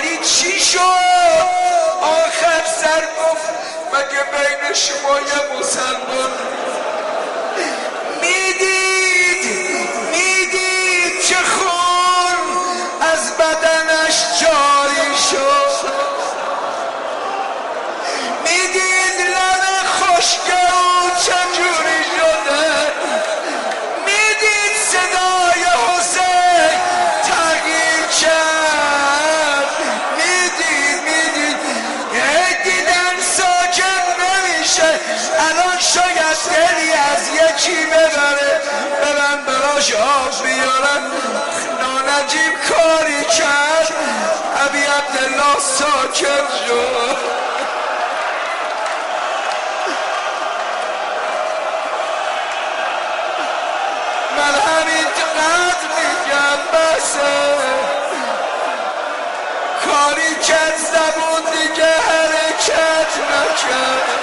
ولی چی شد؟ آخر سر گفت مگه بین شما یه مسلمان میدید چه خون از بدنش جاری شد، میدید لب خشکه او چجوری شده، میدید صدای حسین تغییر کرد، میدید دیدن ساکت نمیشه. الان شاید دلی از یکی ببره، برن براش آب بیارن. نانجیب کاری کرد ابی عبدالله ساکت شد. من همین قدر میگم بسه، کاری کرد زبون دیگه حرکت نکرد.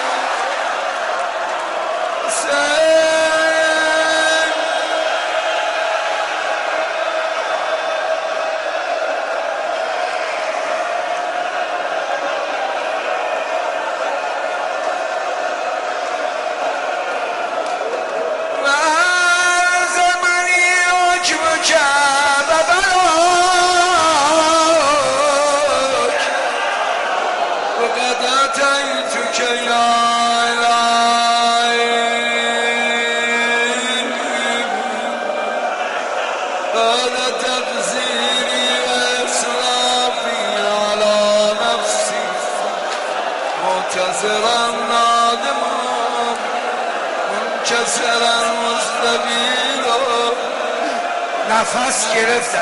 نفس گرفتت،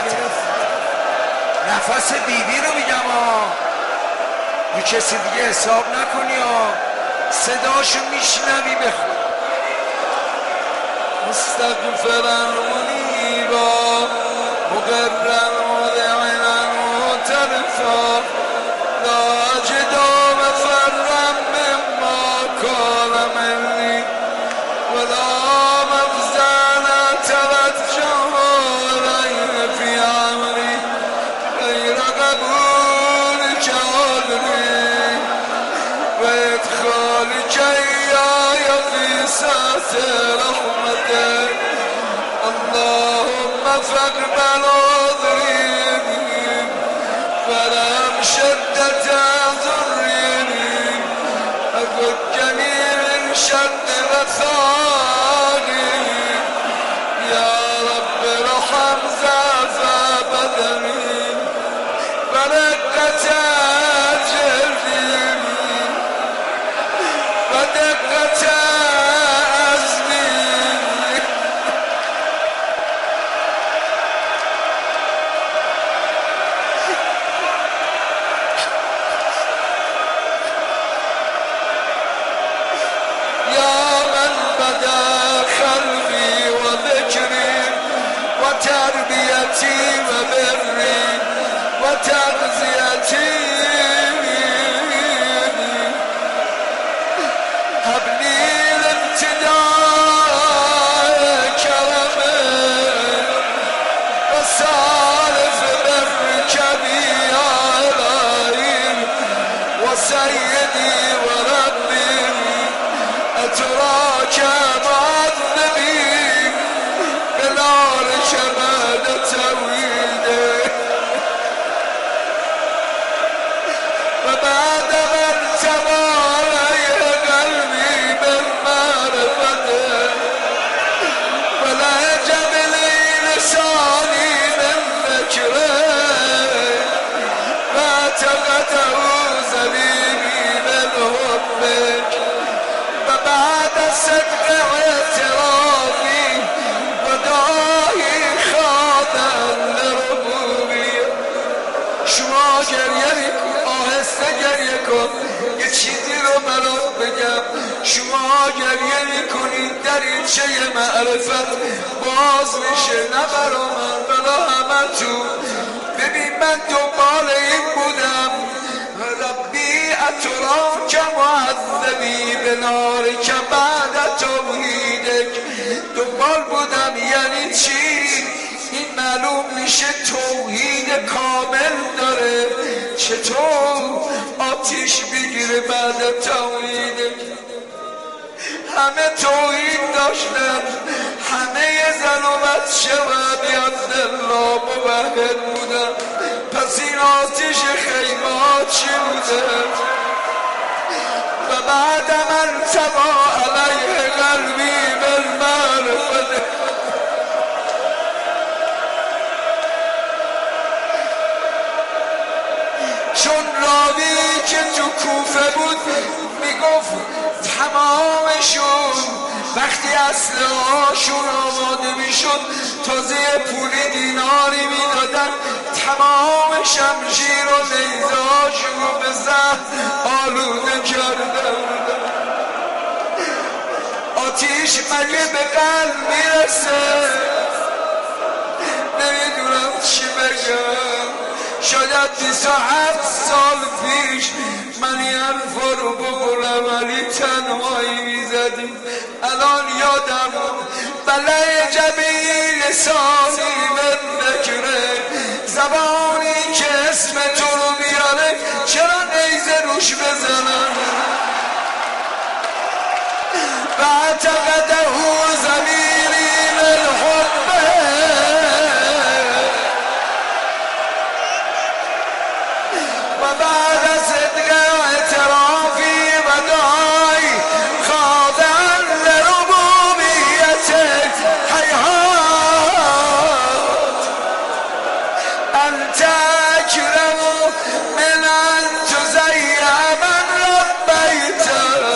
نفس بیبی رو میگم رو کسی دیگه حساب نکنی صداشو میشنوی بخون. مستغفرن منیبا مقرن مدعنا معترفا لا اجد مفرا مما کان منی ولا مفزعا توجه علی فی امری غیر قبول جالبی و ادخال جیای فی ساعت رحمته. اللهم فاقبل عذری ولم شدت ذری فكني من شد مثاني يا رب ارحم ضعف بدني ورقة جلدي ودقة عزمي. يا من بدا خلقي وذكري وتربيتي وبري وتغذيتي هب لي الابتداء كرمك وسالف برك بي يا إلهي وسيدي وربي أتراك معذبي بنارك بعد توحيدك وبعد ما ارتوى علي قلبي بالمعرفة ولهج لي لساني من ذكرك واعتقده زبيبي من حبك وبعد صدق اعترافي وداعي خاضع لربوبي. شما گریه میکن، آهسته گریه کن، یه چیزی رو برات بگم. شما گریه میکنید دریچه معرفت باز میشه، نه برا من برا همه تو. ببین من دنبال این بودم ربی اتراک معذبی بنارک بعد توحیدک. دنبال بودم یعنی چی؟ این معلوم میشه توحید کامل داره. چطور آتیش بگیره بعد توحید؟ همه توحید داشتن، همه زن و بچه و بیعبدالله موحد بودن، پس این آتیش خیمات چی بوده؟ و بعد من تبا علیه قلبی بالمعرفت. چون راوی که تو کوفه بود میگفت تمامشون وقتی اسلحه‌هاشون آماده میشد تازه پولی دیناری میدادن، تمام شمشیر و نیزه‌هاشون رو به زهر آلوده کردن. آتیش مگه به قلب میرسه؟ نمیدونم چی بگم. شاید 27 سال پیش من این حرفا رو بقولم ولی تنهایی میزدیم. الان یادم بله جبی لسانی من نکره، زبانی که اسم تو رو بیاره چرا نیزه روش بزنن؟ و اعتقده زمیری من حبه و بعد صدق اعترافی و دعای خاضعا لربوبیت حیات انت اکرم من ان تضیع من ربیت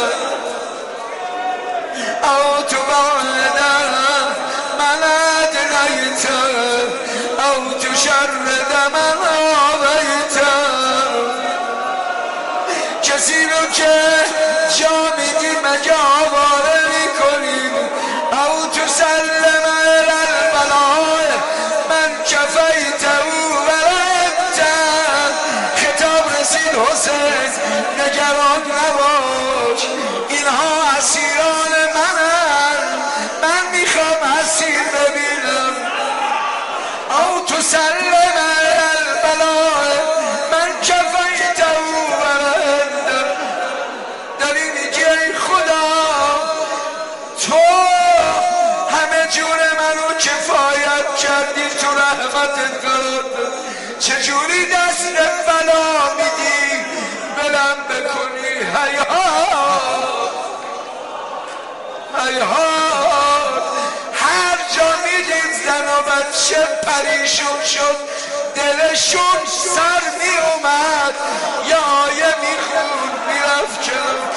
او تبعد من ادنیت او تشرد من آویت. کسی رو که جا میدی مگه آواره میکنیم؟ او تسلم الالبلای من کفیت او ولدت. خطاب رسید حسین نگران نباش، اینها اسیران منن، من میخوام اسیر ببینم. او تسلم الالبلای من کفیت او ولدت. داری میگی ای خدا تو همه جور منو کفایت کردی، تو رحمتت قرار داد، چجوری دست بلا میدی بلم بکنی؟ حیات حیات. هر جا میدید زن و بچه پریشون شد، دلشون سر میومد، یا آیه میخوند میرفت جلو.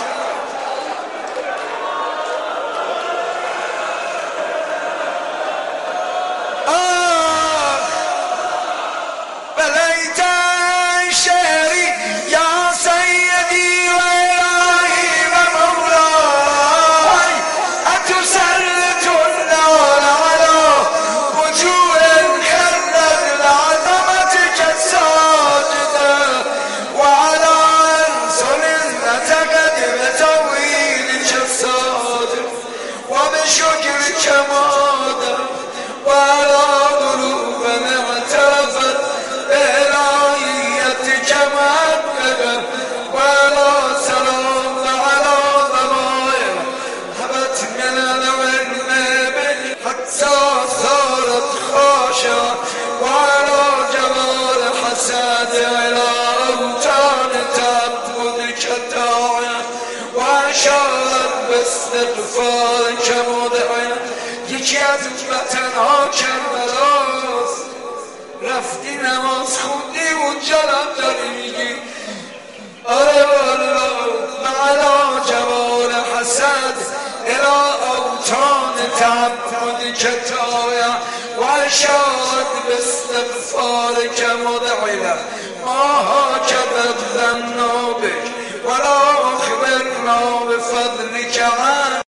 استغفار کمودعه. یکی از وطنها کربلاست، رفتی نماز خوندی اونجا هم داری میگی آره والله معلا جوال حسد الى اوتان تعبد کتایا و اشاد باستغفار کمودعه. ماها کبب ذنبک ولا اخبرنا بفضلك